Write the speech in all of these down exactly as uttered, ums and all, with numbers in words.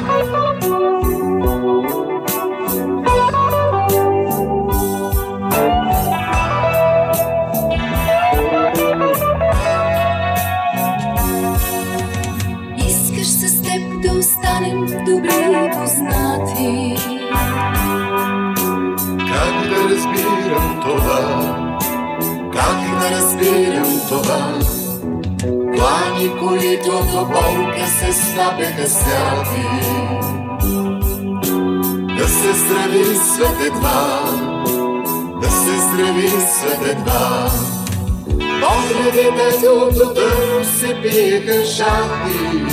Искаш с теб да останем добри познати. Как да разбирам това? Как да разбирам това? Плани, които до болка се стапяха святи. Да се здрави свет едва, да се здрави свет едва. Погледи, дето до дъно се пиеха жадни.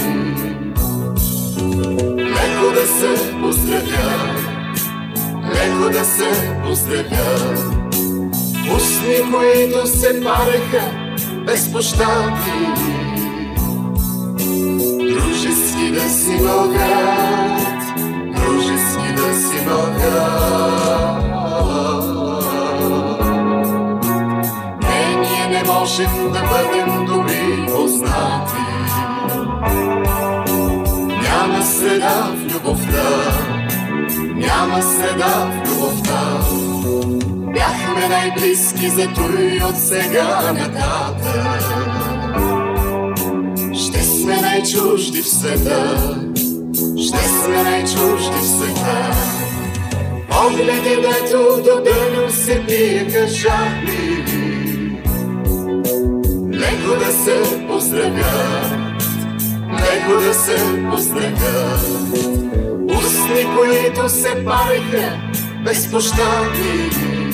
Леко да се поздравя, леко да се поздравя. Устни, които се пареха безпощадни. Дружески да си мълкат, дружески да си мълкат. Не, ние не можем да бъдем добри познати. Няма среда в любовта, няма среда в любовта. Бяхме най-близки, зато и от сега нататък ще сме най-чужди в света, ще сме най-чужди в света. Погледи, дето до дъно се пиеха жадни. Леко да се поздравят, леко да се поздравят. Устни, които се пареха безпощадни.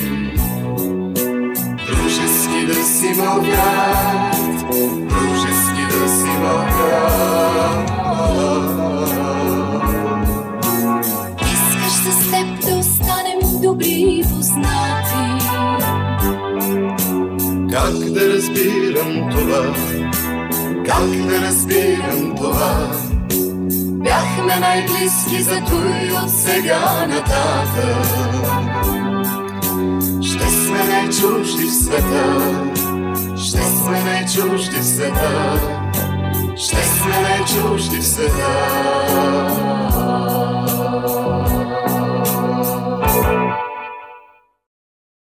Дружески да си мълкат, дружески да си мълкат. Искаш с теб да останем добри познати. Как да разбирам това? Как да разбирам това? Бяхме най-близки, зато и от сега нататък ще сме най-чужди в света, ще сме най-чужди в света, ще сме най-чужди в света.